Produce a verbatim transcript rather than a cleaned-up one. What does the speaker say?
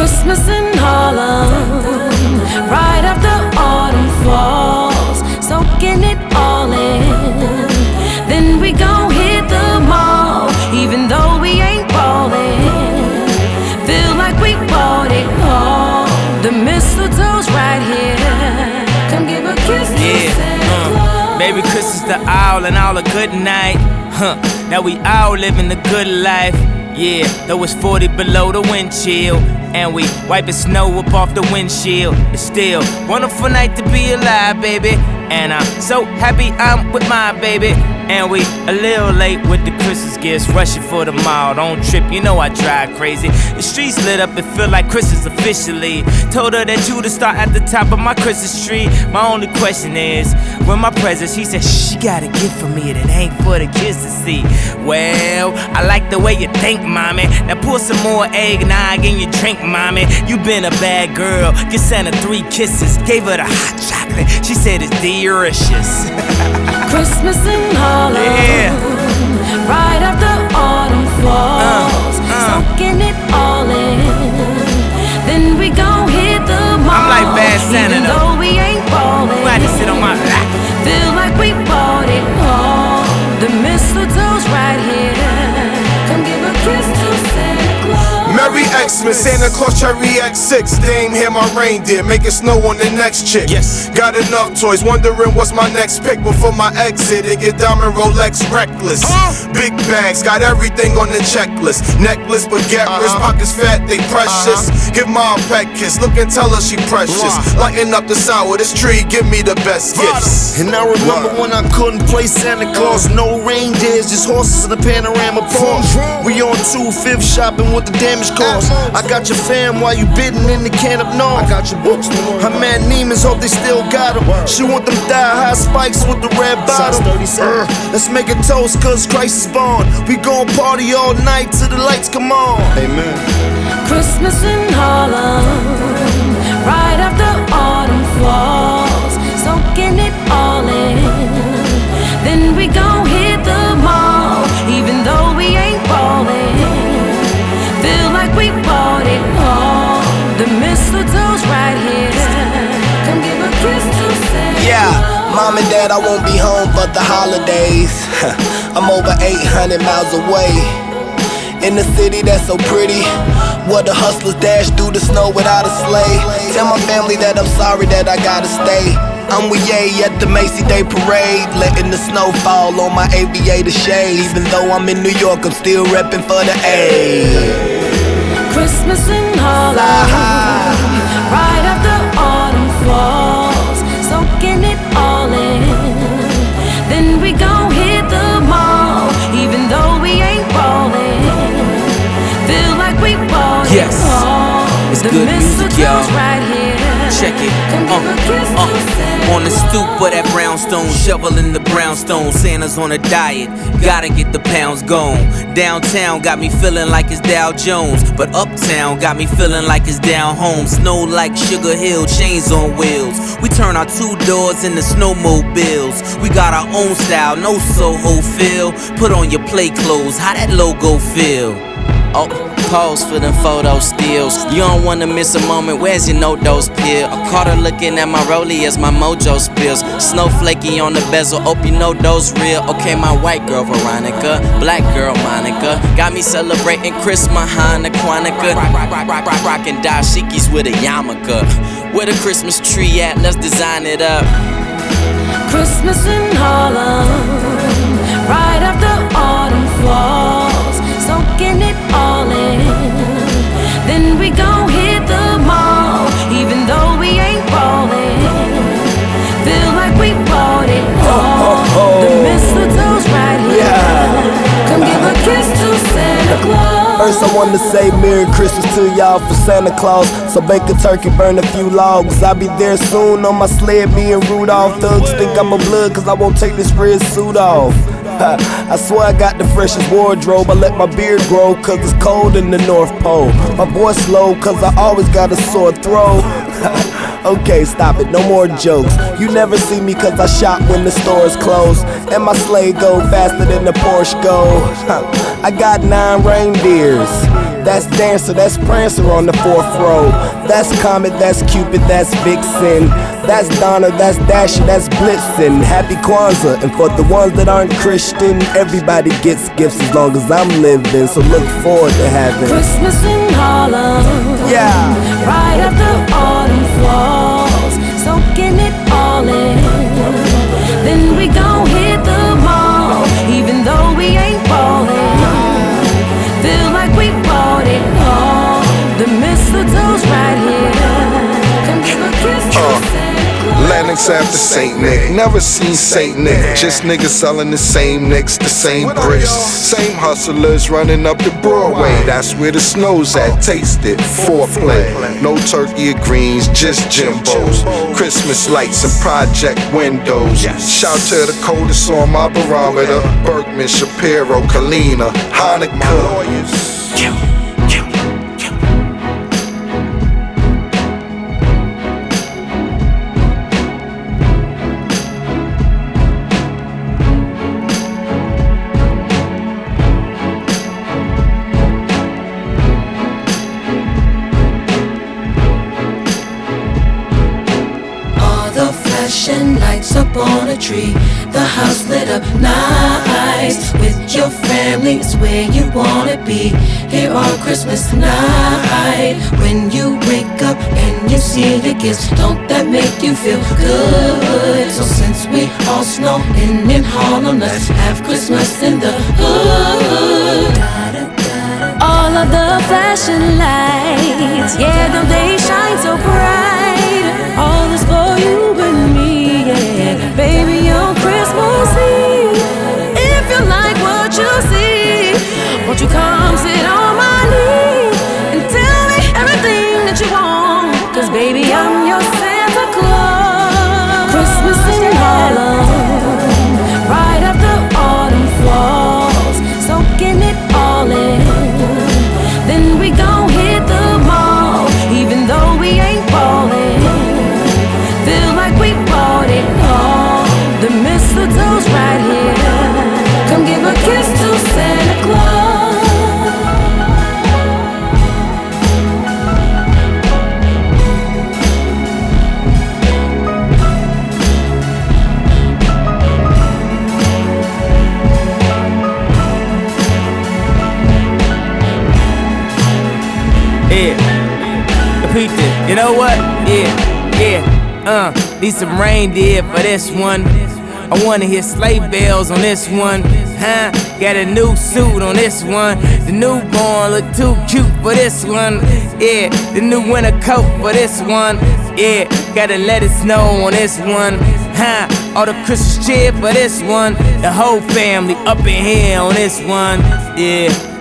Christmas in Harlem, right after autumn falls, soaking it all in. Then we gon' hit the mall, even though we ain't ballin'. Feel like we bought it all. The mistletoe's right here. Come give a kiss to yeah, Santa uh, Claus. Baby Chris is the owl and all a good night. Huh, now we all living the good life. Yeah, though it's forty below the wind chill, and we wiping snow up off the windshield. It's still wonderful night to be alive, baby. And I'm so happy I'm with my baby. And we a little late with the Christmas gifts, rushing for the mall. Don't trip, you know I drive crazy. The streets lit up, it feel like Christmas officially. Told her that you to start at the top of my Christmas tree. My only question is, when my present, she said she got a gift for me that ain't for the kids to see. Well, I like the way you think, mommy. Now pour some more eggnog in your drink, mommy. You been a bad girl, get Santa three kisses. Gave her the hot chocolate, she said it's delicious. Christmas in Harlem, yeah. right after autumn falls, uh, uh. soaking it all in. Then we gon' hit the mall. I'm like bad Santa even though we ain't ballin'. Glad to sit on my lap. Feel like we bought it all. The mistletoe's right here. Come give a kiss to Santa Claus. Merry Xmas, Santa Claus Cherry X six. Dame here my reindeer, making snow on the next chick. Yes. Got enough toys, wondering what's my next pick. Before my exit, it get diamond Rolex reckless. uh. Big bags, got everything on the checklist. Necklace, baguette wrist, uh-huh. pockets fat, they precious. uh-huh. Give mom a pet kiss, look and tell her she precious. uh-huh. Lighten up the sour, this tree, give me the best gifts. And I remember uh. when I couldn't play Santa Claus. No reindeers, just horses in the panorama Porsche. We on two-fifth shopping with the damage cause. I got your fam while you bidding in the can up north. I got your books. Her man Neiman's, hope they still got them. She want them thigh-high spikes with the red bottom. Uh, let's make a toast cause Christ is born. We gon' party all night till the lights come on. Amen. Christmas in Harlem, right after autumn falls, soaking it all in. Then we gon' hit the mall, even though we ain't ballin'. Feel like we bought it all. The mistletoe's right here. Come give a kiss to Santa. Yeah, mom and dad, I won't be home for the holidays. I'm over eight hundred miles away, in the city that's so pretty, where the hustlers dash through the snow without a sleigh. Tell my family that I'm sorry that I gotta stay. I'm with Ye at the Macy Day Parade, letting the snow fall on my aviator shades. Even though I'm in New York, I'm still reppin' for the A. Christmas in Harlem, right after autumn falls, soaking it all in. Then we gon' hit the mall, even though we ain't ballin'. Feel like we bought yes. it all. It's the good music, y'all. Right here. Check it. Come Uh, give a kiss uh, to Santa on the stoop of that brownstone, shoveling the brownstone. Santa's on a diet, gotta get the pounds gone. Downtown got me feeling like it's Dow Jones, but uptown got me feeling like it's down home. Snow like Sugar Hill, chains on wheels. We turn our two doors into snowmobiles. We got our own style, no Soho feel. Put on your play clothes, how that logo feel? Oh, pose for them photo stills. You don't wanna miss a moment, where's your no-dose pill? I caught her looking at my rollie as my mojo spills. Snowflakey on the bezel, hope you know those real. Okay, my white girl Veronica, black girl Monica, got me celebrating Christmas, Hanukkah, Kwanzaa. Rock, rock, rock, rock, rock, rockin' dashikis with a yarmulke. Where the Christmas tree at? Let's design it up. Christmas in Harlem, right after autumn falls, soaking it all in. Then we gon' hit the mall, even though we ain't ballin'. Feel like we bought it all. Oh, oh, oh. The mistletoe's right here. Yeah. Come give a kiss to Santa Claus. First I wanna say Merry Christmas to y'all for Santa Claus. So bake a turkey, burn a few logs. I'll be there soon on my sled, me and Rudolph. Thugs think I'm a blood cause I won't take this red suit off. I swear I got the freshest wardrobe. I let my beard grow cause it's cold in the North Pole. My voice slow cause I always got a sore throat. Okay, stop it, no more jokes. You never see me cause I shop when the store's closed. And my sleigh go faster than the Porsche go. I got nine reindeers That's Dancer, that's Prancer on the fourth row. That's Comet, that's Cupid, that's Vixen. That's Donna, that's Dasher, that's Blitzen. Happy Kwanzaa, and for the ones that aren't Christian, everybody gets gifts as long as I'm living. So look forward to having Christmas in Harlem. Yeah. Right after autumn falls, soaking it all in. Then we gon' hit the mall, even though we ain't ballin'. Feel like we bought it all. The mistletoe's right here. Come give a kiss to Uh. Santa Lennox after Saint Nick, never seen Saint Nick. Just niggas selling the same nicks, the same bricks. Same hustlers running up the Broadway. That's where the snow's at, taste it, foreplay. No turkey or greens, just Jimbos. Christmas lights and project windows. Shout to the coldest on my barometer. Bergman, Shapiro, Kalina, Hanukkah. and lights up on a tree. The house lit up nice. With your family is where you wanna be. Here on Christmas night, when you wake up and you see the gifts, don't that make you feel good? So since we all snowing in Harlem, let's have Christmas in the hood. All of the flashing lights, yeah, them they shine so bright. All is for you and me, yeah, baby, on Christmas Eve. If you like what you see, won't you come sit on my knee and tell me everything that you want? Cause baby, I'm your Santa Claus. Christmas in Harlem, right after autumn falls, soaking it all in. Then we gon' hit the mall, even though we ain't ballin'. Feel like we bought it all. The mistletoe's right here. Come give a kiss to Santa Claus. Yeah, repeat this. You know what? Yeah, yeah. Uh, need some reindeer for this one. I wanna hear sleigh bells on this one. Huh? Got a new suit on this one. The newborn look too cute for this one. Yeah, the new winter coat for this one. Yeah, gotta let it snow on this one. Huh? All the Christmas cheer for this one. The whole family up in here on this one. Yeah.